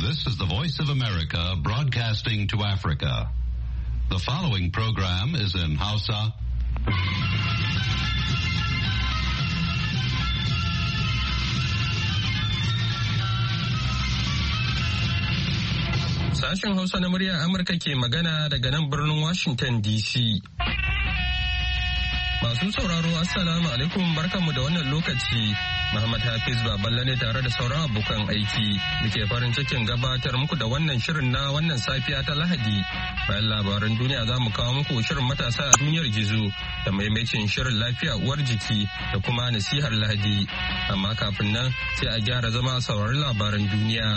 This is the Voice of America broadcasting to Africa. The following program is in Hausa. Sashen Hausa na muryar Amurka ke magana daga nan birnin Washington DC. Masu sauraro Assalamu alaikum barkanmu da wannan lokaci. Muhammad Hafiz Baballe ne tare da sauran abokan aiki. Muke farin cikin gabatar muku da wannan shirin na wannan safiya ta Lahadi. Bayan labaran duniya za mu kawo muku shirin matasa a duniyar gizo da maimacin shirin lafiya uwar jiki da kuma nasihar Lahadi. Amma kafin nan sai a gyara zama a saurari labaran duniya.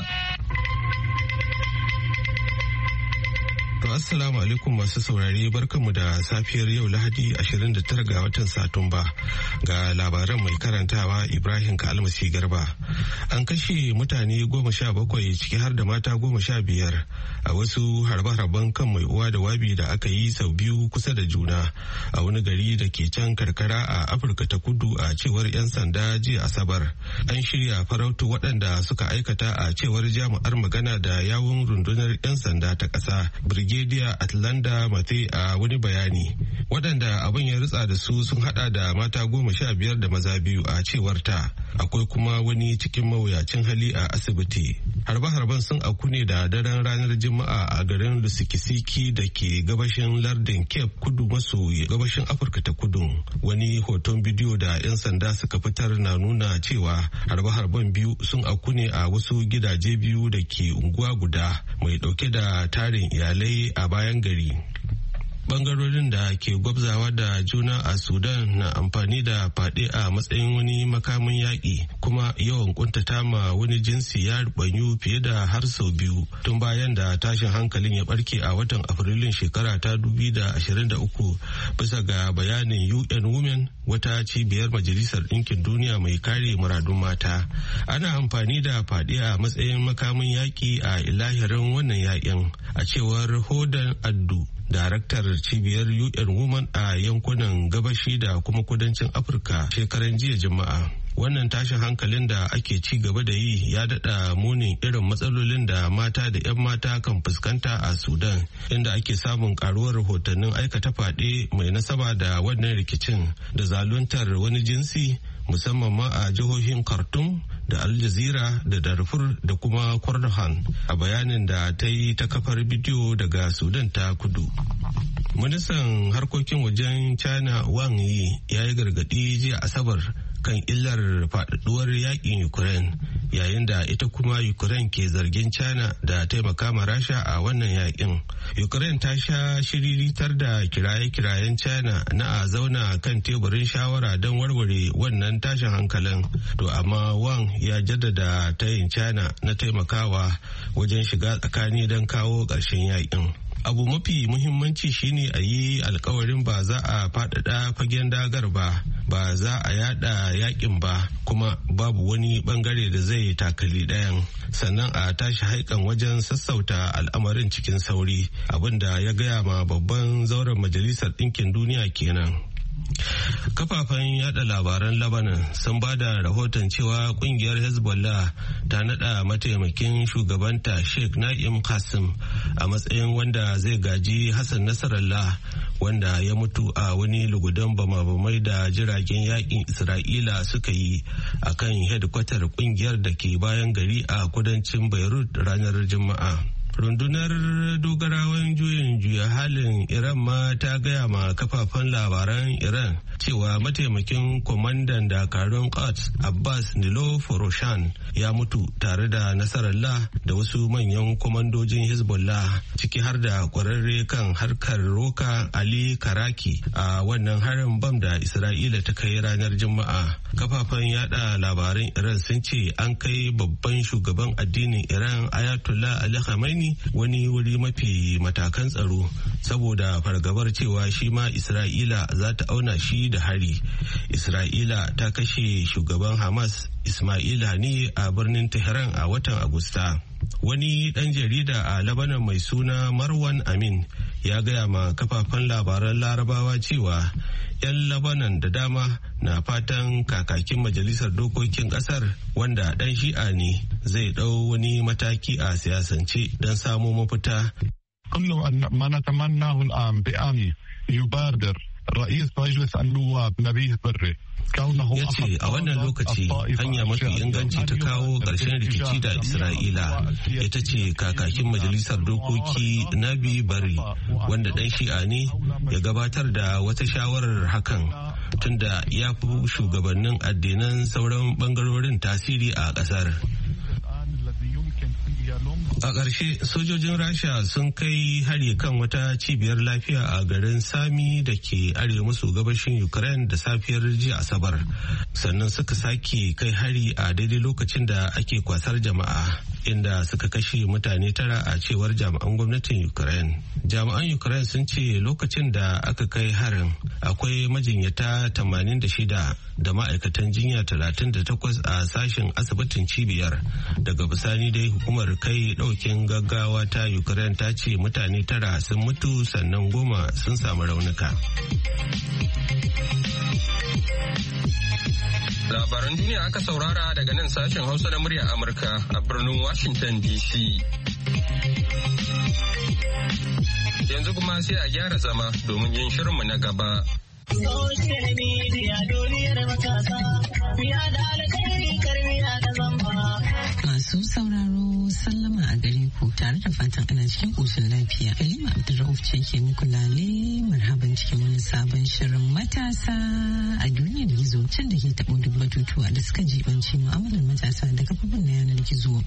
To assalamu alaikum masu saurare barkanmu da safiyar yau Lahadi 29 ga watan Satumba ga labaran mai karantawa Ibrahim Kalmasi Garba. An kashe mutane 17 ciki har da mata 15 a wasu harbe-harben kan mai uwa da wabi da aka yi sau biyu kusa da juna a wani gari da ke can karkara a Afirka ta Kudu a cewar 'yan sanda jiya Asabar. An shirya farautu waɗanda suka aikata a cewar jami'ar magana da yawun rundunar 'yan sanda ta ƙasa Brigadier Atlanta Mate a wani bayani. Waɗanda abin ya ritsa da su sun hada da mata 15 da maza 2 a cewar ta. Akwai kuma wani cikin mawuyacin hali a asibiti. Harbe-harben sun auku ne da daren ranar Juma'a a garin Lusikisiki da ke gabashin lardin Cape Kudu maso gabashin Afirka ta Kudu. Wani hoton bidiyo da 'yan sanda suka fitar na nuna cewa harbe-harben biyu sun auku ne a wasu gidaje biyu da ke unguwa guda mai dauke da tarin iyalai a bayan gari. Bangarorin da ke gwabzawa da juna a Sudan na amfani da fyaɗe a matsayin wani makamin yaƙi, kuma yawan kuntata ma wani jinsi ya rubanyu fiye da har sau biyu tun bayan da tashin hankalin ya barke a watan Afrilun shekara ta 2023 bisa ga bayanin UN Women, wata cibiyar Majalisar Ɗinkin Duniya mai kare muradun mata. Ana amfani da fyaɗe a matsayin makamin yaƙi a ilahirin wannan yaƙin, a cewar Hodan Addu, daraktar cibiyar UN Women a yankunan gabashi da kuma kudancin Afirka shekaran jiya Juma'a. Wannan tashin hankalin da ake ci gaba da yi ya daɗa munin irin matsalolin da mata da 'yan mata kan fuskanta a Sudan, inda ake samun karuwar rahotannin aikata fyaɗe mai nasaba da wannan rikicin da zaluntar wani jinsi, musamman ma a jihohin Khartoum da Al Jazeera da Darfur da kuma Kordofan, a bayanin da ta yi ta kafar bidiyo daga Sudan ta Kudu. Ministan harkokin wajen China Wang Yi ya yi gargaɗi jiya Asabar kan illar faɗaɗuwar yakin Ukraine, yayin da ita kuma Ukraine ke zargin China da taimaka ma Rasha a wannan yakin. Ukraine ta sha shiriritar da kiraye-kirayen China na a zauna kan teburin shawara don warware wannan tashin hankalin. To amma Wang ya jaddada tayin China na taimakawa wajen shiga tsakani don kawo ƙarshen yakin. Abu mafi muhimmanci shine a yi alkawarin ba za a faɗaɗa fagen dagar ba za a yada yakin ba, kuma babu wani bangare da zai takali ɗayan, sannan a tashi haikan wajen sassauta al'amarin cikin sauri, abinda ya gaya ma babban zauren Majalisar Ɗinkin Duniya kenan. Kafafen yada labaran Lebanon sun ba da rahoton cewa kungiyar Hezbollah ta nada mataimakin shugabanta Sheikh Na'im Qasim a matsayin wanda zai gaji Hassan Nasrallah, wanda ya mutu a wani lugudan bama-bamai da jiragen yakin Isra'ila suka yi a kan hedkwatar kungiyar da ke bayan gari a kudancin Beirut ranar Juma'a. Rundunar dogarawan juyin juya halin Iran ma ta gaya ma kafafen labaran Iran cewa mataimakin kwamandan dakarun Quds Abbas Nilofaroshan ya mutu tare da Nasarallah da wasu manyan kwamandojin Hezbollah, ciki har da kwararre kan harkar roka Ali Karaki a wannan harin bam da Isra'ila ta kai ranar Juma'a. Kafafen yada labaran Iran sun ce an kai babban shugaban addinin Iran Ayatollah Ali Khamenei wani wuri mafi matakan tsaro saboda fargabar cewa shi ma Isra'ila za ta auna shi da hari. Isra'ila ta kashe shugaban Hamas Ismail Haniyeh a birnin Tehran a watan Agusta. Wani ɗan jarida a Lebanon mai suna Marwan Amin ya gaya ma kafafen labaran Larabawa cewa 'yan Lebanon da dama na fatan kakakin majalisar dokokin kasar wanda dan shi'a ne zai dau wani mataki a siyasance don samo mafita. ما نتمناه الآن بأن يبادر رئيس مجلس النواب نبيه بري. Ya ce a wannan lokaci hanya mafi inganci ta kawo ƙarshen rikici da Isra'ila ita ce kakakin majalisar dokoki Nabi Bari wanda ɗan shi'a ne ya gabatar da wata shawarar hakan tunda ya fi shugabannin addinan sauran ɓangarorin tasiri a ƙasar. A ƙarshe sojojin Rasha sun kai hari kan wata cibiyar lafiya a garin Sami da ke arewa maso gabashin Ukraine da safiyar jiya Asabar. Sannan suka sake kai hari a daidai lokacin da ake kwasar jama'a inda suka kashe mutane 9 a cewar jami'an gwamnatin Ukraine. Jami'an Ukraine sun ce lokacin da aka kai harin akwai majinyata 86 da ma'aikatan jinya 38 a sashen asibitin cibiyar. Daga bisani dai hukumar kai daukin gaggawa ta Ukraine ta ce mutane 9 sun mutu sannan 10 sun samu raunuka. Labaran duniya aka saurara daga nan sashen Hausa na muryar Amurka a birnin Washington DC. Yanzu kuma sai a gyara zama domin yin shirinmu na gaba. Social media duniyar matasa, miya da alkhairi karmiya da zamba. Masu sauraro sallama a gare ku tare da fatan ana cikin ƙoshin lafiya. Halima Abdulrauf ce ke muku lale marhaban cikin wani sabon shirin matasa a duniyar gizo can da ke taɓo duk batutuwa da suka jibanci mu'amalar matasa da kafofin na yanar gizo.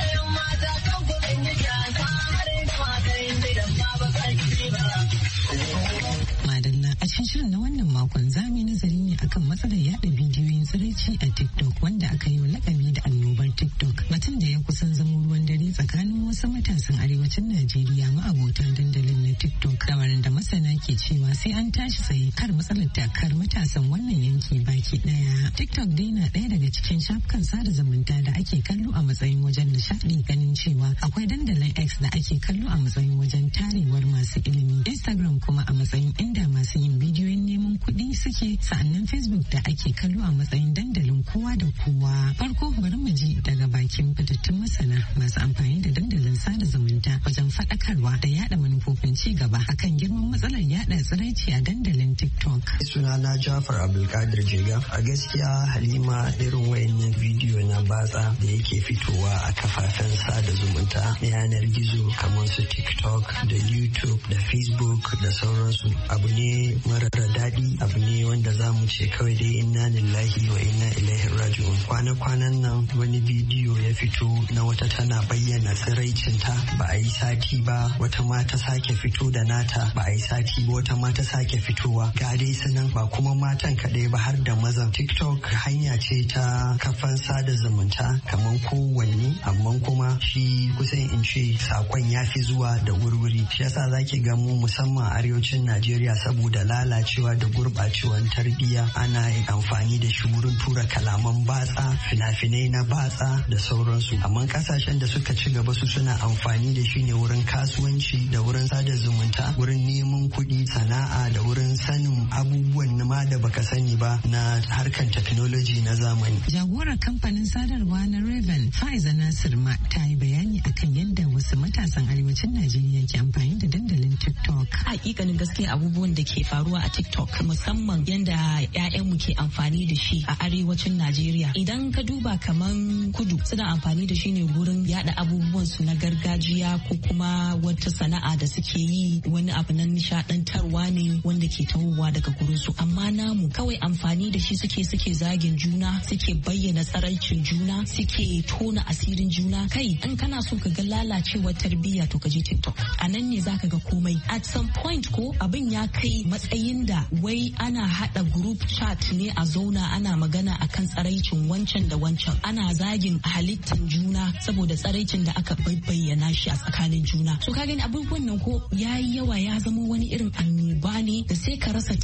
Madalla a cikin shirin na wannan makon za mu yi nazari ne akan matsalar yada bidiyoyin tsiraici a TikTok wanda aka yi wa lakabi da annobar TikTok. Batun da ya kusan zama ruwan dare tsakanin wasu matasan arewacin Najeriya ma'abota dandalin na TikTok. Lamarin da masana ke cewa sai an tashi tsaye kar matsalar takar matasan wannan yanki baki daya. TikTok dai na ɗaya daga cikin shafukan sada zumunta da ake kallo a matsayin wajen nishaɗi, ganin cewa akwai dandalin X da ake kallo a matsayin wajen tarewar masu ilimi. Instagram kuma a matsayin inda masu yin bidiyoyin neman kuɗi suke, sa'annan Facebook da ake kallo a matsayin dandalin kowa da kowa. Farko bari mu ji daga bakin fitattun masana masu amfani da dandalin sada zumunta wajen faɗakarwa da yada manufofin ci gaba akan girman matsalar yada tsiraici a dandalin TikTok. Sunana Jafar Abdulkadir Jega. A gaskiya Halima, irin wayannan bidiyo na batsa da yake fitowa a kafafen sada zumunta na yanar gizo kamar su TikTok da YouTube da Facebook da sauransu abu ne marar daɗi, abu ne wanda za mu ce kawai dai inna lillahi wa inna ilaihi raji'un. Kwana-kwanan nan wani bidiyo ya fito na wata tana bayyana tsiraicinta, ba a yi sati ba wata ma ta sake fito da nata, ba a yi sati ba wata ma ta sake fitowa. Ga dai sanan ba kuma matan kaɗai ba har da mazan. TikTok hanya ce ta kafan sada zumunta kamar kowanne, amma kuma shi kusan in ce sakon ya fi zuwa da wurwuri. Shi yasa zaki ga mu musamman arewacin Najeriya saboda lalacewa da gurɓacewar tarbiyya ana amfani da shi wurin tura kalaman batsa, fina-finai na batsa da sauransu. Amma kasashen da suka ci gaba su suna amfani da shi ne wurin kasuwanci da wurin sada zumunta, wurin neman kuɗi, sana'a da wurin sanin abubuwan ma da baka sani ba na harkan technology na zamani. Jagorar kamfanin sadarwa na Raven, Faiza Nasir ma ta yi bayani akan yadda wasu matasan arewacin Najeriya ke amfani da dandalin TikTok. Hakikanin gaskiya abubuwan da ke faruwa a TikTok, musamman yadda 'ya'yanmu ke amfani da shi a arewacin Najeriya. Idan ka duba kaman kudu suna amfani da shi ne gurin yada abubuwan su na gargajiya ko kuma wata sana'a da suke yi, wani abu na nishadantarwa ne wanda ke tahowa daga gurin su. Amma namu kawai amfani da shi suke zagin juna, suke bayyana tsaraicin juna, suke tona asirin juna. Kai in kana so ka ga lalacewar tarbiyya to ka je TikTok. A nan ne zaka ga komai. At some point ko abin ya kai matsayin da wai ana hada group chat ne a zauna ana magana akan tsaraicin wancan da wancan, ana zagin halittan juna saboda tsaraicin da aka bayyana shi a tsakanin juna. So ka gani abubuwan nan ko yayi yawa, ya zama wani irin annoba ne da sai ka rasa ta yaya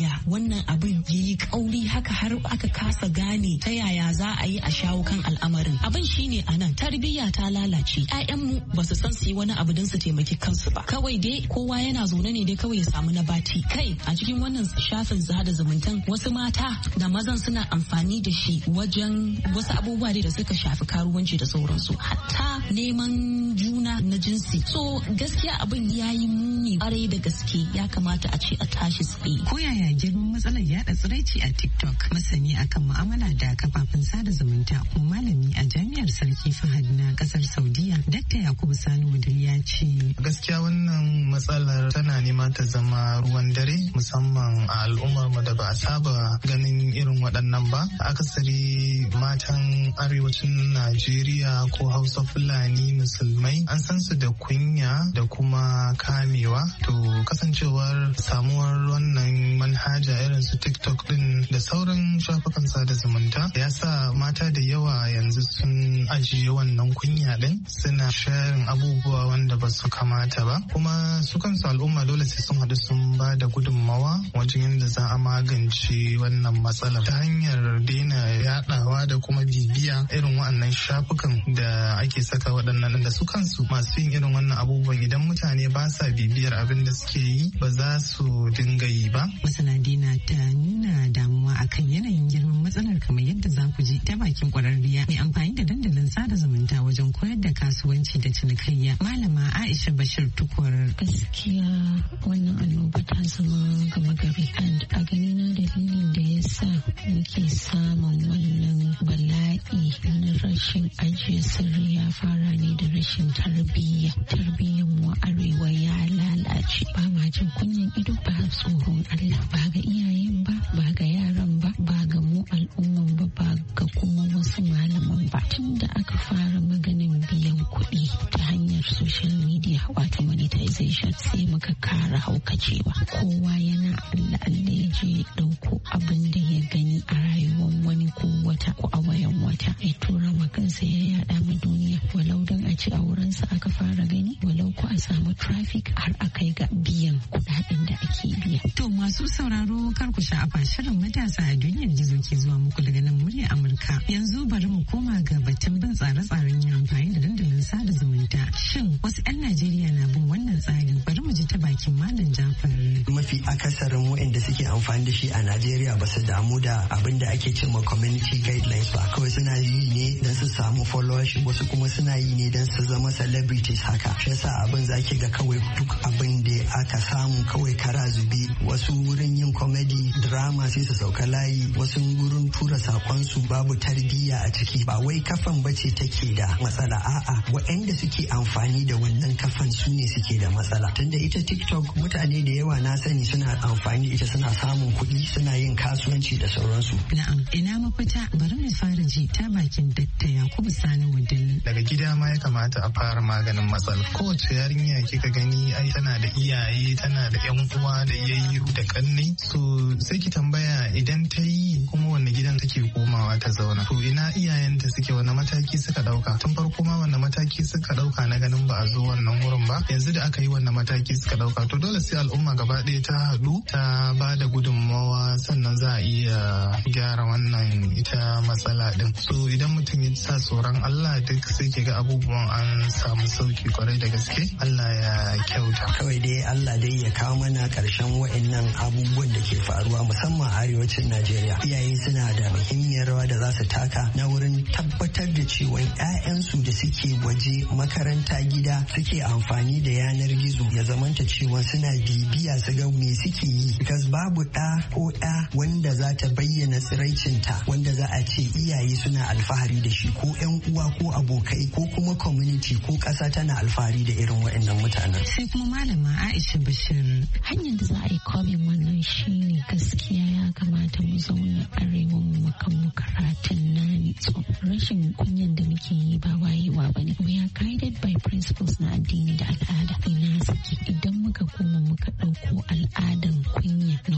yaya wannan abin yayi kauri haka har aka kasa gane ta yaya za a yi a shawo kan al'amarin. Abin shine anan tarbiyya ta lalace. 'Ya'yanmu ba su san su yi wani abu don su taimaki kansu ba. Kawai dai kowa yana zaune ne dai kawai ya samu na bati. Kai a cikin wannan shafin sada zumuntan wasu mata da mazan suna amfani da shi wajen wasu abubuwa da suka shafi karuwanci da sauransu. Hatta neman juna na jinsi. So gaskiya abin ya yi muni ƙwarai da gaske, ya kamata a ce a tashi tsaye. Ko yaya girman matsalar yada tsiraici a TikTok? Masani akan mu'amala da kafafen sada zumunta kuma malami a jami'ar Sarki Fahad na kasar Saudiya, Dr. Yakubu Sani Wudil ya ce. Gaskiya wannan matsalar tana nema ta zama ruwan dare, musamman a al'ummar mu da ba a saba ganin irin waɗannan ba. Akasari matan arewacin Najeriya ko Hausa Fulani musulmai an san su da kunya da kuma kamewa. To kasancewar samuwar wannan manhaja irin su TikTok din da sauran shafukan sada zumunta ya sa mata da yawa yanzu sun ajiye wannan kunya din, suna sharing abubuwa wanda ba su kamata ba. Kuma su kansu al'umma dole sai sun haɗu sun ba da gudunmawa wajen yadda za a magance wannan matsalar ta hanyar daina yaɗawa da kuma bibiya irin waɗannan shafukan da ake saka waɗannan da su kansu masu yin irin wannan abubuwan idan mutane ba sa bibiyar abin da suke yi ba za su dinga yi ba. Masana dina ta nuna damuwa akan yanayin girman matsalar kamar yadda za ku ji ta bakin kwararriya mai amfani da dandalin sada zumunta wajen koyar da kasuwanci da cinikayya, Malama Aisha Bashir Tukur. Gaskiya wannan annoba ta zama gama gari, and a gani na dalilin da ya sa muke samun wannan bala'i na rashin ajiye sirri ya fara ne da rashin tarbiyya. Tarbiyyar mu arewa ya lalace, ba ma jin kunyan ido, ba tsoron Allah, ba ga iyayen ba, ba ga yaran ba, ba ga mu al'umman ba, ba ga kuma wasu malaman ba. Tun da aka fara maganin biyan kuɗi ta hanyar social media wato monetization sai muka kara haukacewa. Kowa yana Allah ya je ɗauko abin da ya gani a rayuwar wani ko wata ko a wayan wata ya tura ma kansa ya yada ma duniya, walau don a ci a wurinsa aka fara gani, walau ko a samu traffic har a kai ga biyan kuɗaɗen da ake biya. To masu sauraro kar ku sha'afa, shirin matasa a duniyar gizo ke zuwa muku daga nan murya Amurka. Yanzu bari mu koma ga batun bin tsare-tsaren yin amfani da dandalin sada zumunta. Shin wasu 'yan Najeriya na bin wannan tsari? Bari mu ji ta bakin Malam Jafar. Mafi akasarin waɗanda suke amfani da shi a Najeriya ba su damu da abin da ake cewa community guidelines ba. Kawai suna yi ne don su samu followership, wasu kuma suna yi ne don su zama celebrities haka. Shi yasa abin zaki ga kawai duk abin da aka samu kawai kara zube. Wasu wurin yin comedy drama sai su sauka layi, wasu wurin tura sakonsu babu tarbiyya a ciki. Ba wai kafan bace take da matsala, a'a waɗanda suke amfani da wannan kafan su ne suke da matsala. Tunda ita TikTok mutane da yawa na sani suna amfani da ita, suna samun kuɗi, suna yin kasuwanci da sauransu. Na'am, ina mafita? Bari mu fara ji ta bakin Dr. Yakubu Sani Wudil. Daga gida ma ya kamata a fara maganin matsalar. Kowace yarinya kika gani ai tana da iyaye, tana da yan uwa da yayyu da kannai. So sai ki tambaya idan ta yi kuma wanne gidan take komawa ta zauna. To ina iyayenta suke, wanne mataki suka dauka? Tun farko ma wanne mataki suka dauka na ganin ba a zo wannan wurin ba? Yanzu da aka yi wanne mataki suka dauka? To dole sai al'umma gaba ɗaya ta haɗu ta ba da gudunmawa sannan za a iya gyara wannan ita matsala din. So idan mutum ya sa tsoron Allah duk sai ke ga abubuwan an samu sauki kwarai da gaske. Allah ya kyauta. Kawai dai Allah dai ya kawo mana ƙarshen wa'annan abubuwan da ke faruwa musamman a arewacin Najeriya. Iyaye suna da muhimmiyar rawa da za su taka na wurin tabbatar da cewa 'ya'yansu da suke waje makaranta gida suke amfani da yanar gizo ya zamanta cewa suna bibiya su ga me suke yi, because babu ɗa ko ɗa wanda za ta bayyana tsiraicinta wanda za a ce iyaye suna alfahari da shi, ko 'yan uwa ko abokai ko kuma community ko ƙasa tana alfahari da irin waɗannan mutanen. Sai kuma Malama Aisha Bashir. Hanyar da za a yi komin wannan shine gaskiya ya kamata mu zauna arewa mu kan karatun nani. So rashin kunyan da muke yi ba wayewa bane. We are guided by principles na addini da al'ada. Ina suke idan muka koma muka ɗauko al'adan kunya na culture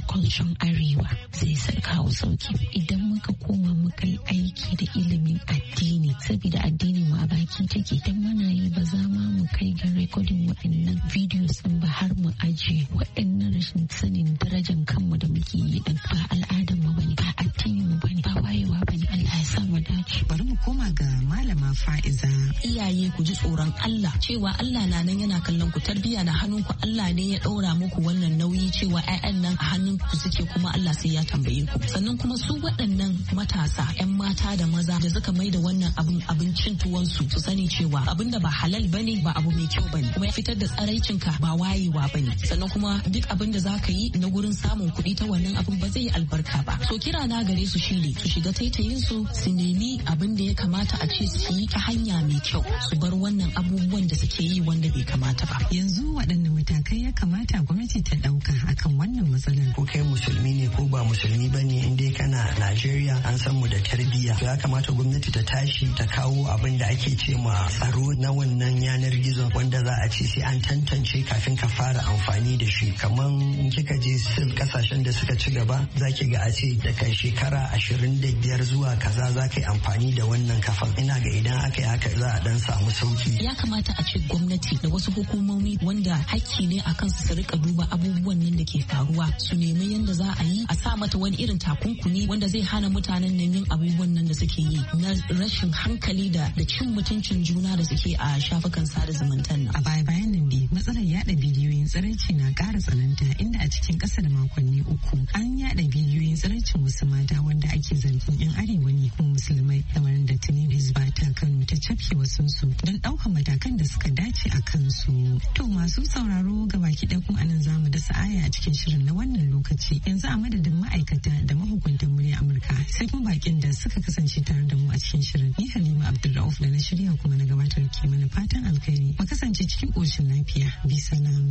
matan arewa zai kawo sauki idan muka koma muka yi aiki da ilimin addini, saboda addini mu a baki take. Idan muna yi ba za mu kai ga recording waɗannan videos din ba har mu ajiye waɗannan rashin sanin darajar kanmu da muke yi din. Ba al'adar mu bane, ba addinin mu bane, ba wayewa bane. Allah ya sa mu dace. Bari mu koma ga malama Fa'iza. Iyaye ku ji tsoron Allah, cewa Allah na nan yana kallon ku, tarbiyya na hannunku. Allah ne ya ɗaura muku wannan nauyi, cewa 'ya'yan nan a hannunku suke, kuma Allah sai ya tambaye ku. Sannan kuma su waɗannan matasa 'yan mata da maza da suka mai da wannan abincin tuwonsu, su sani cewa abin da ba halal bane, ba abu mai kyau bane, kuma ya fitar da tsaraicinka ba wayewa bane. Sannan kuma duk abin da zaka yi na gurin samun kuɗi ta wannan abin ba zai yi albarka ba. So kira na gare su shine su shiga taitayin su nemi abin da ya kamata a ce su yi ta hanya mai kyau, su bar wannan abubuwan da suke yi wanda bai kamata ba. Yanzu waɗanne matakai ya kamata gwamnati ta ɗauka akan wannan matsalar? Ko kai musulmi ne ko ba musulmi ba ne, in dai kana Najeriya an san mu da tarbiyya, ya kamata gwamnati ta tashi ta kawo abin da ake ce ma tsaro na wannan yanar gizo, wanda za a ce sai an tantance kafin ka fara amfani da shi. Kaman in kika je kasashen da suka ci gaba, za ki ga a ce daga shekara 25 zuwa kaza za ka yi amfani da wannan kafan. Ina ga idan aka yi haka za a dan samu sauki. Ya kamata a ce gwamnati da wasu hukumomi wanda hakki ne a kansu su rika duba abubuwan nan da ke faruwa, su nemi yadda za a yi a sa mata wani irin takunkumi wanda zai hana mutanen nan yin abubuwan nan da suke yi na rashin hankali da cin mutuncin juna da suke a shafukan sada zumunta nan. A baya-bayan nan dai matsalar yada bidiyoyin tsiraici na ƙara tsananta, inda a cikin ƙasa da makonni 3 an yada bidiyoyin tsiraicin wasu mata wanda ake zargin 'yan arewa ne kuma musulmai, kamar da tuni Hizba ta Kano ta cafke wasunsu don ɗaukar matakan da suka dace a kansu. To masu sauraro gabaki ɗaya kuma anan zamu dasa aya a cikin shirin na wannan lokaci. Yanzu a madadin ma'aikata da mahukuntan murya Amurka, sai kuma bakin da suka kasance tare da mu a cikin shirin. Ni Halima Abdulrauf da na shirya kuma na gabatar ke mana fatan alkhairi. Mu kasance cikin ƙoshin lafiya. Bi salam.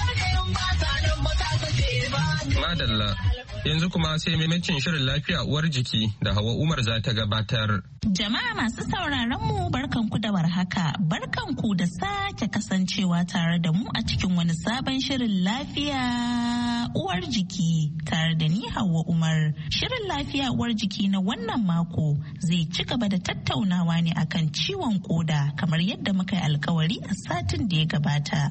Madalla. Yanzu kuma sai maimacin shirin lafiya uwar jiki da Hawa Umar za ta gabatar. Jama'a masu sauraron mu barkanku da warhaka, barkanku da sake kasancewa tare da mu a cikin wani sabon shirin lafiya uwar jiki tare da ni Hauwa Umar. Shirin lafiya uwar jiki na wannan mako zai ci gaba da tattaunawa ne akan ciwon koda kamar yadda muka yi alkawari a satin da ya gabata.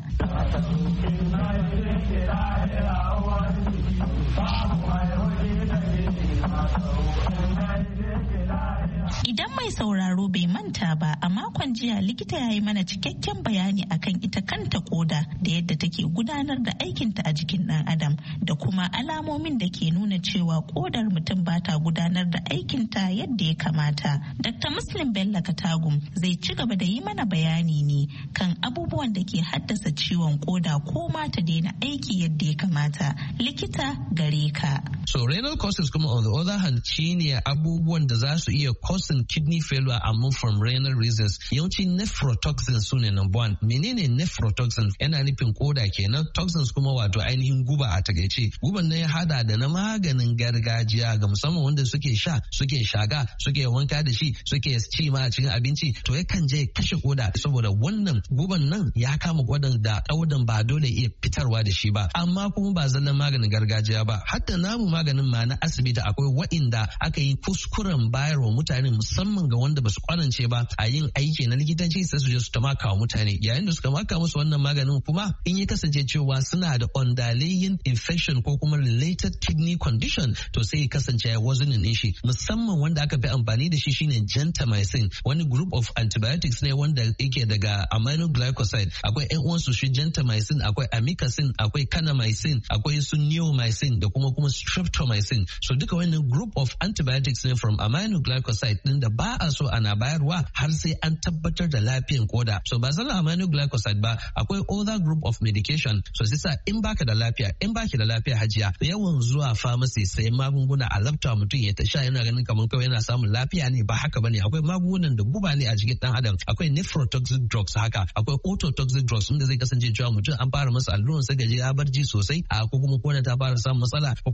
Idan mai sauraro bai manta ba, a makon jiya likita ya yi mana cikakken bayani akan ita kanta koda da yadda take gudanar da aikinta a jikin ɗan adam da kuma alamomin da ke nuna cewa kodar mutum ba ta gudanar da aikinta yadda ya kamata. Dr. Muslim Bello Katagum zai ci gaba da yi mana bayani ne kan abubuwan da ke haddasa ciwon koda ko ma ta daina aiki yadda ya kamata. Likita gare ka. So renal causes kuma on the other hand shine abubuwan da za su iya causing kidney failure amma from renal reasons. Yawanci nephrotoxins su ne number one. Menene nephrotoxins? Yana nufin koda kenan. Toxins kuma wato ainihin guba a takaice. Guban nan ya hada da na maganin gargajiya ga musamman wanda suke sha, suke shaga, suke wanka da shi, suke ci ma a cikin abinci. To yakan je kashe koda saboda wannan guban nan ya kama kodan da daudan ba dole iya fitarwa da shi ba. Amma kuma ba zallan maganin gargajiya ba. Hatta namu maganin ma na asibiti akwai wa'inda aka yi kuskuren bayarwa mutane musamman ga wanda ba su kwanance ba a yin aiki na likitanci sai su je su tamaka wa mutane. Yayin da suka maka musu wannan maganin kuma in ya kasance cewa suna da underlying infection ko kuma related kidney condition to sai ya kasance ya wazunin din shi. Musamman wanda aka fi amfani da shi shine gentamicin, wani group of antibiotics ne wanda yake daga aminoglycoside. Akwai ƴan uwansu shi gentamicin, akwai amikacin, akwai kanamycin, akwai su neomycin da kuma streptomycin. So duka wannan group of antibiotics ne from aminoglycoside din da ba a so ana bayarwa har sai an tabbatar da lafiyan koda. So ba zalla aminoglycoside ba, akwai other group of medication. So sisa in baka da lafiya, in baki da lafiya hajiya, yawan zuwa pharmacy sai magunguna a labta mutum ya ta sha yana ganin kamar kawai yana samun lafiya ne, ba haka bane. Akwai magungunan da guba ne a jikin dan adam. Akwai nephrotoxic drugs haka, akwai ototoxic drugs wanda zai kasance cewa mutum an fara masa alluran sai gaji ya barji sosai, a ko kuma koda ta fara samun matsala ko kuma hanta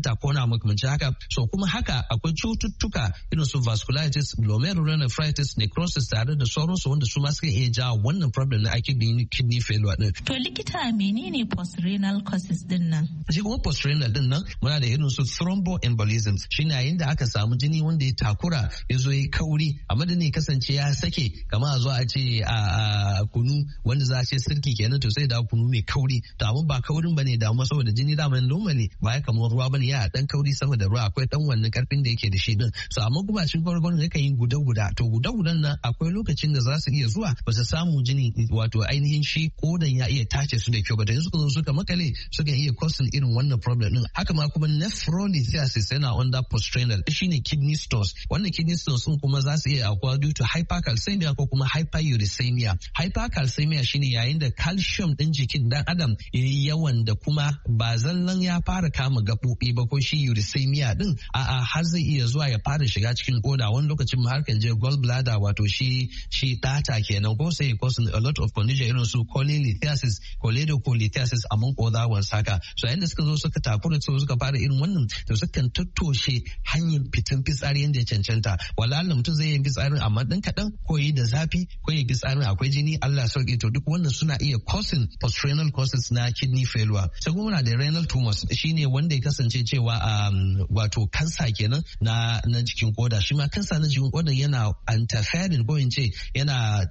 hanta ko na makamancin haka. So kuma haka akwai cututtuka irin su vasculitis, glomerulonephritis, necrosis tare da sauransu wanda su ma suka iya jawo wannan problem na kidney failure din. To likita menene postrenal causes din nan? Shi kuma postrenal din nan muna da irin su thromboembolism, shine yayin da aka samu jini wanda ya takura ya zo ya kauri a madadin kasance ya sake kamar a zo a ce a kunu wanda za a ce sirki kenan to sai da kunu mai kauri, to amma ba kaurin bane da amma saboda jini da man normally ba ya kamar ruwa bane, ya dan kauri saboda ruwa akwai dan wannan karfin da yake da shi din. So amma kuma cikin gwargwaron yakan yi guda to gudan nan akwai lokacin da za su iya zuwa ba su samu jini wato ainihin shi kodan ya iya tace su da kyau ba, da yanzu suka makale suka iya causing irin wannan problem din. Haka ma kuma nephrolithiasis yana under postrenal shine kidney stones. Wannan kidney stones din kuma za su iya akwa due to hypercalcemia ko kuma hyperuricemia. Hypercalcemia shine yayin da calcium din jikin dan adam yayi yawan da kuma ba zallan ya fara kama gaɓoɓi ba ko shi uricemia din a'a har zai iya zuwa ya fara shiga cikin koda, wani lokacin ma har kan je gallbladder wato shi data kenan, ko sai causing a lot of condition irin su cholelithiasis, choledocholithiasis among other ones haka. So yayin da suka zo suka takura suka fara irin wannan to sukan tattoshe hanyar fitan fitsari yadda ya cancanta. Wala Allah mutum zai yi fitsarin amma dan kaɗan ko yi da zafi ko yi fitsarin akwai jini Allah sauki, to duk wannan suna iya causing postrenal causes na kidney failure. Sai kuma muna da renal tumors shine wanda ya kasance cewa wato kansa kenan na jikin koda. Shi ma kansa na jikin koda yana interfering ko in ce yana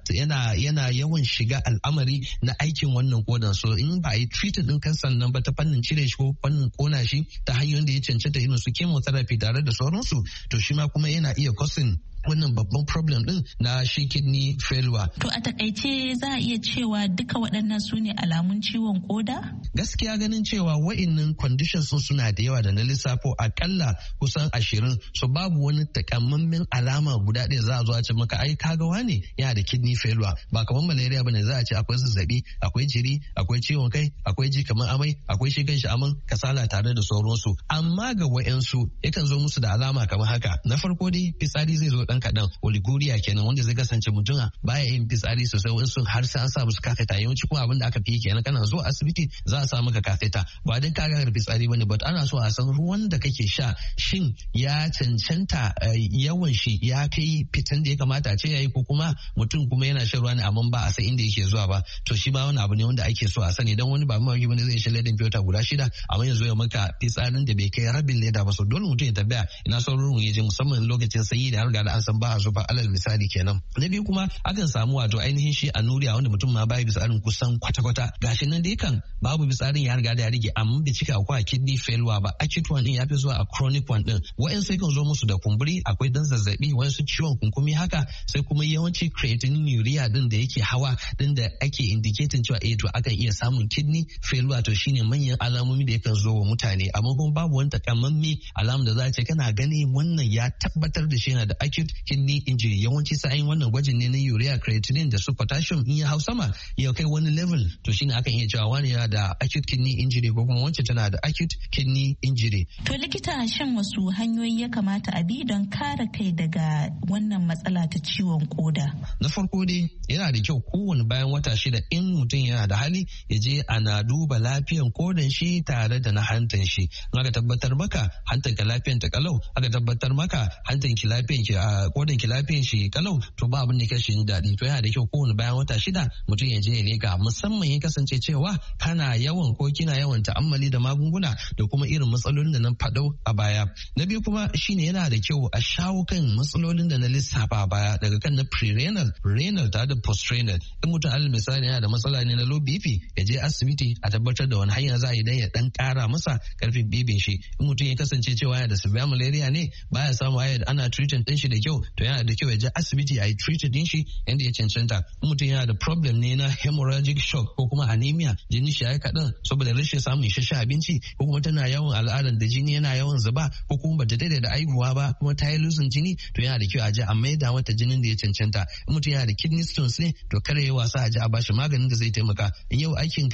yawan shiga al'amari na aikin wannan kodan. So in ba a yi treated din kansan nan ba ta fannin cire shi ko fannin kona shi ta hanyoyin da ya cancanta irin su chemotherapy tare da sauransu, to shi ma kuma yana iya causing wannan babban problem din na shi kidney failure. To a takaice za a iya cewa duka waɗannan su ne alamun ciwon koda? Gaskiya ganin cewa wa'innan conditions sun suna da yawa da na lissafo akalla kusan 20, so babu wani takamaiman alama guda ɗaya za a zo a ce maka ai kaga wane yana da kidney failure. Ba kamar malaria bane za a ce akwai zazzabi, akwai jiri, akwai ciwon kai, akwai ji kamar amai, akwai shi kanshi aman kasala tare da sauransu. Amma ga wa'yansu yakan zo musu da alama kamar haka. Na farko dai fitsari zai zo dan kaɗan, oliguria kenan, wanda zai kasance mutum baya yin fitsari sosai, wasu har sai an sa musu kafeta. Yawanci kuma abin da aka fi kenan kana zo asibiti za a sa maka kafeta, ba dan ka ga fitsari bane, but ana so a san ruwan da kake sha shin ya cancanta yawan shi ya kai fitan da ya kamata a ce yayi, ko kuma mutum kuma yana shan ruwa ne amma ba a san inda yake zuwa ba. To shi ma wani abu ne wanda ake so a sani, dan wani ba mawaki bane zai sha ledan fiyota guda 6 amma yanzu ya maka fitsarin da bai kai rabin leda ba. So dole mutum ya tabbaya ina son ruwan ya je, musamman lokacin sanyi da har da an san ba a zuba, alal misali kenan. Na biyu kuma akan samu wato ainihin shi anuria wanda mutum ma bai fitsarin kusan kwata-kwata, gashi nan dai kan babu fitsarin ya riga da ya rige amma bai cika akwai kidney failure ba. Acute one din ya fi zuwa a chronic one din. Wa'ansu kan zo musu da kumburi, akwai dan zazzabi, wa'ansu ciwon kunkumi haka, sai kuma yawanci creatinine din da yake hawa din da ake indicating cewa to akan iya samun kidney failure. To shine manyan alamomi da yakan zo wa mutane, amma kuma babu wani takamaiman alamu da za a ce kana gani wannan ya tabbatar da shi yana da acute kidney injury. Yawanci sa'in wannan gwajin ne na urea, creatinine da su potassium in ya hau sama ya kai wani level, to shine akan iya cewa wani yana da acute kidney injury ko kuma wancan tana da acute kidney injury. To likita, shan wasu hanyoyi ya kamata a bi don kare kai daga wannan matsala ta ciwon koda? Na farko dai yana da kyau kowane bayan wata 6 in mutum yana da hali ya je ana duba lafiyan kodan shi tare da na hantan shi. In aka tabbatar maka hantan ka lafiyan ta kalau, aka tabbatar maka hantan ki lafiyan ki a kodan ki lafiyan shi kalau, to ba abin da ke shi daɗi. To yana da kyau kowane bayan wata 6 mutum ya je ya leka, musamman ya kasance cewa kana yawan ko kina yawan ta'ammali da magunguna da kuma irin matsalolin da nan faɗo a baya. Na biyu kuma shine yana da kyau a shawo kan matsalolin da na lissafa a baya, daga kan na pre-renal, renal tare da post-renal. In mutum alal misali yana da matsala ne na low BP, ya je asibiti a tabbatar da wani hanya za a yi dan ya dan kara masa karfin bibin shi. In mutum ya kasance cewa yana da severe malaria ne, baya samu ana treating din shi da kyau, to yana da kyau ya je asibiti a yi treated din shi yanda ya cancanta. In mutum yana da problem ne na hemorrhagic shock ko kuma anemia, jini shi ya kaɗan saboda rashin samun isasshen abinci, ko kuma tana yawan al'adar da jini yana yawan zuba, ko kuma bata daidai da aihuwa ba kuma ta yi lusin jini, to yana da kyau a je a maida mata jinin da ya cancanta. In mutum yana da kidney stones ne, to kare ya wasa a je a bashi maganin da zai taimaka. In yau aikin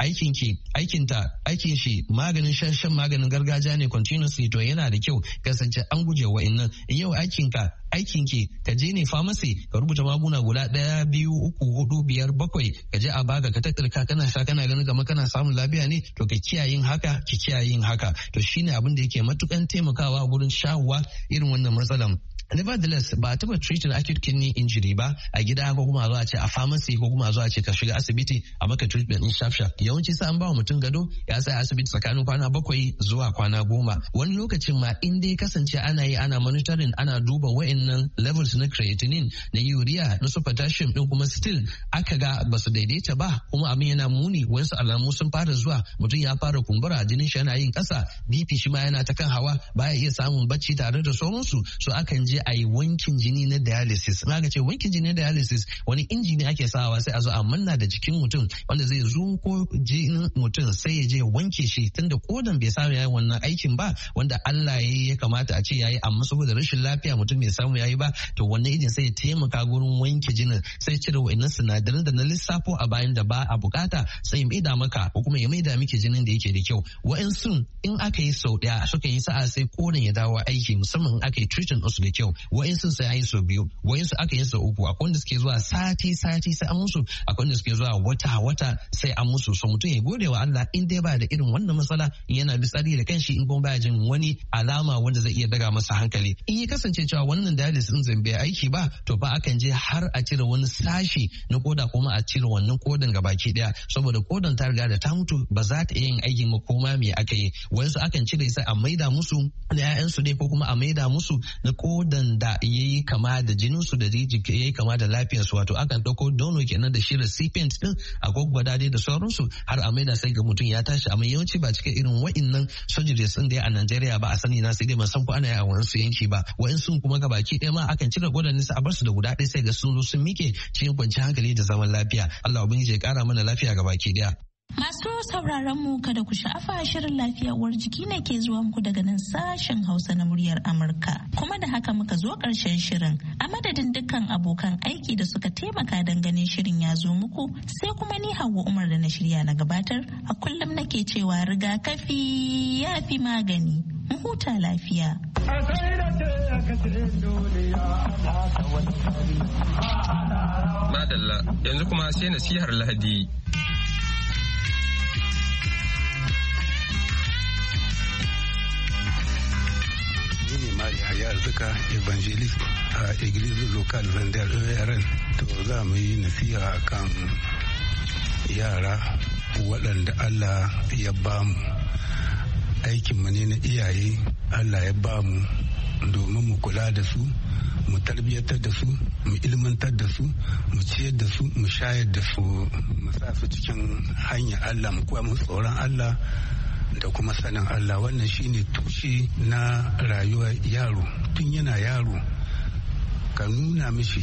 shi maganin shan maganin gargajiya ne continuously, to yana da kyau kasance an guje wa'annan. In yau aikin aikin ki ka je ne pharmacy ka rubuta magunguna guda 1 2 3 4 5 7 ka je a baka ka tattarka kana sha kana ganin kamar kana samun lafiya ne to ka kiyayin haka ki kiyayin haka to shine abin da yake matukan taimakawa gurin shawowa irin wannan matsalan. Nevertheless, ba a taba treating acute kidney injury ba a gida ko kuma zuwa ce a pharmacy ko kuma zuwa ce ka shiga asibiti a maka treatment din sharp. Yawanci sai an ba mutum gado ya tsaya asibiti tsakanin kwana 7 zuwa kwana 10. Wani lokacin ma in dai kasance ana yi ana monitoring ana duba wa'annan levels na creatinine na urea na su potassium din kuma still aka ga ba su daidaita ba kuma abin yana muni wasu alamu sun fara zuwa mutum ya fara kumbura jinin shi yana yin kasa BP shi ma yana ta kan hawa baya iya samun bacci tare da sauransu so akan je a yi wankin jini na dialysis. Na ga ce wankin jini na dialysis wani inji ne ake sawa sai a zo a manna da jikin mutum wanda zai zuko jinin mutum sai ya je wanke shi tunda kodan bai samu yayi wannan aikin ba wanda Allah ya kamata a ce yayi amma saboda rashin lafiya mutum bai samu yayi ba to wannan injin sai ya taimaka gurin wanke jinin sai cire wa'annan sinadaran da na lissafo a bayan da ba a bukata sai ya maida maka ko kuma ya maida miki jinin da yake da kyau. Wa'ansu in aka yi sau daya suka yi sa'a sai kodan ya dawo aiki musamman in aka yi treatment su da kyau. Wa'insu sai an yi sau 2 wa'insu aka yi sau 3 akwai wanda suke zuwa sati sai an musu akwai wanda suke zuwa wata sai an musu so mutum ya gode wa Allah in dai ba da irin wannan matsala yana bisari da kanshi in kuma baya jin wani alama wanda zai iya daga masa hankali in ya kasance cewa wannan dialysis din zai bai aiki ba to fa akan je har a cire wani sashi na koda kuma a cire wannan kodan gabaki daya saboda kodan ta riga da ta mutu ba za ta iya yin aikin ma koma me aka yi wa'insu akan cire sai a maida musu na 'ya'yansu ne ko kuma a maida musu na kodan da ya yi kama da jininsu da ya yi kama da lafiyarsu wato akan ɗauko dono kenan da shirin recipient din a gwaggwada dai da sauransu har a maida sai ga mutum ya tashi amma yawanci ba cikin irin wa'innan surgeries din da ya a Najeriya ba a sani na sai dai ban san ko ana yi a wasu yanki ba wa'insu kuma ga baki ɗaya ma akan cire gwadan nisa a bar su da guda ɗaya sai ga sun zo sun mike cikin kwanciyar hankali da zaman lafiya Allah ubangiji ya kara mana lafiya ga baki ɗaya. Masu sauraron mu kada ku sha'afa shirin lafiya uwar jiki ne ke zuwa muku daga nan sashen Hausa na muryar Amurka. Kuma da haka muka zo ƙarshen shirin. A madadin dukkan abokan aiki da suka taimaka don ganin shirin ya zo muku sai kuma ni Hauwa Umar da na shirya na gabatar a kullum nake cewa rigakafi ya fi magani. Mu huta lafiya. Madalla yanzu kuma sai nasihar Lahadi. Mari Haya Arzika Evangelist a Iglesia Local Zandar ARN. To za mu yi nasiha kan yara waɗanda Allah ya bamu. Aikinmu ne na iyaye Allah ya bamu domin mu kula da su, mu tarbiyyatar da su, mu ilmantar da su, mu ciyar da su, mu shayar da su, mu sa su cikin hanyar Allah, mu koya musu tsoron Allah da kuma sanin Allah. Wannan shine tushe na rayuwar yaro. Tun yana yaro ka nuna mishi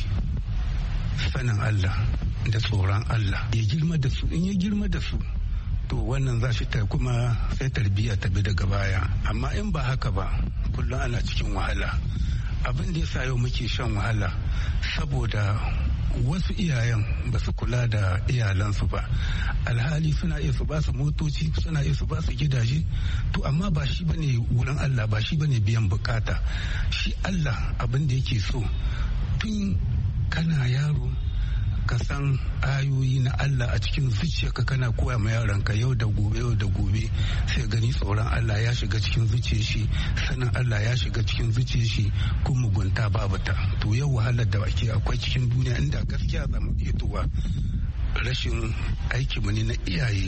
sanin Allah da tsoron Allah ya girma da su. In ya girma da su to wannan za shi ta kuma sai tarbiyya ta bi daga baya. Amma in ba haka ba kullum ana cikin wahala. Abin da yasa yau muke shan wahala saboda wasu iyayen ba su kula da iyalansu ba. Alhali suna iya su ba su motoci, suna iya su ba su gidaje, to amma ba shi bane wurin Allah, ba shi bane biyan bukata. Shi Allah abin da yake so tun kana yaro ka san ayoyi na Allah a cikin zuciyarka, kana koya ma yaranka yau da gobe sai gani tsoron Allah ya shiga cikin zuciyar shi, sanin Allah ya shiga cikin zuciyar shi, kuma mugunta babu ta. To yau wahalar da akwai cikin duniya inda gaskiya za mu iya tuwa rashin aikinmu ne na iyaye,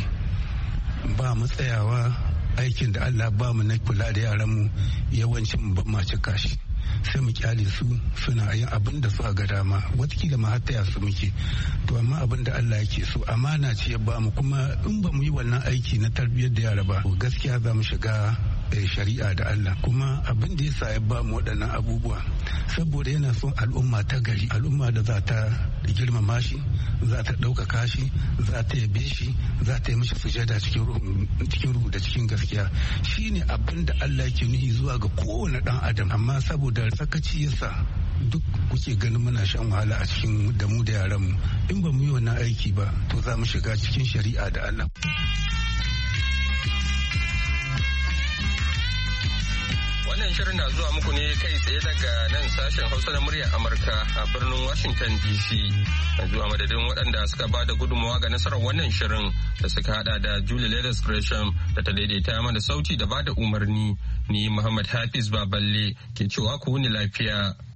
ba mu tsayawa aikin da Allah ba mu na kula da yaranmu yawancin ban ma cika shi. Sai mu kyale su suna yin abin da suka ga dama, watakila ma hatta su muke. To amma abin da Allah yake so amana ce ya ba mu, kuma in ba mu yi wannan aiki na tarbiyyar da yara ba gaskiya za mu shiga shari'a da Allah. Kuma abin da yasa ya ba mu waɗannan abubuwa saboda yana son al'umma ta gari, al'umma da za ta girmama shi, za ta ɗaukaka shi, za ta yabe shi, za ta yi mishi sujada cikin ruhu da cikin gaskiya. Shine abin da Allah yake nuhi zuwa ga kowane ɗan adam. Amma saboda sakaci yasa duk kuke ganin muna shan wahala a cikin da mu da yaranmu. In ba mu yi wannan aiki ba to za mu shiga cikin shari'a da Allah. Wannan shirin na zuwa muku ne kai tsaye daga nan sashen Hausa na muryar Amurka a birnin Washington DC. Yanzu a madadin waɗanda suka ba da gudunmawa ga nasarar wannan shirin da suka hada da Julie Leathers Gresham da ta daidaita mana sauti da ba da umarni. Ni Muhammad Hafiz Baballe ke cewa ku wuni lafiya.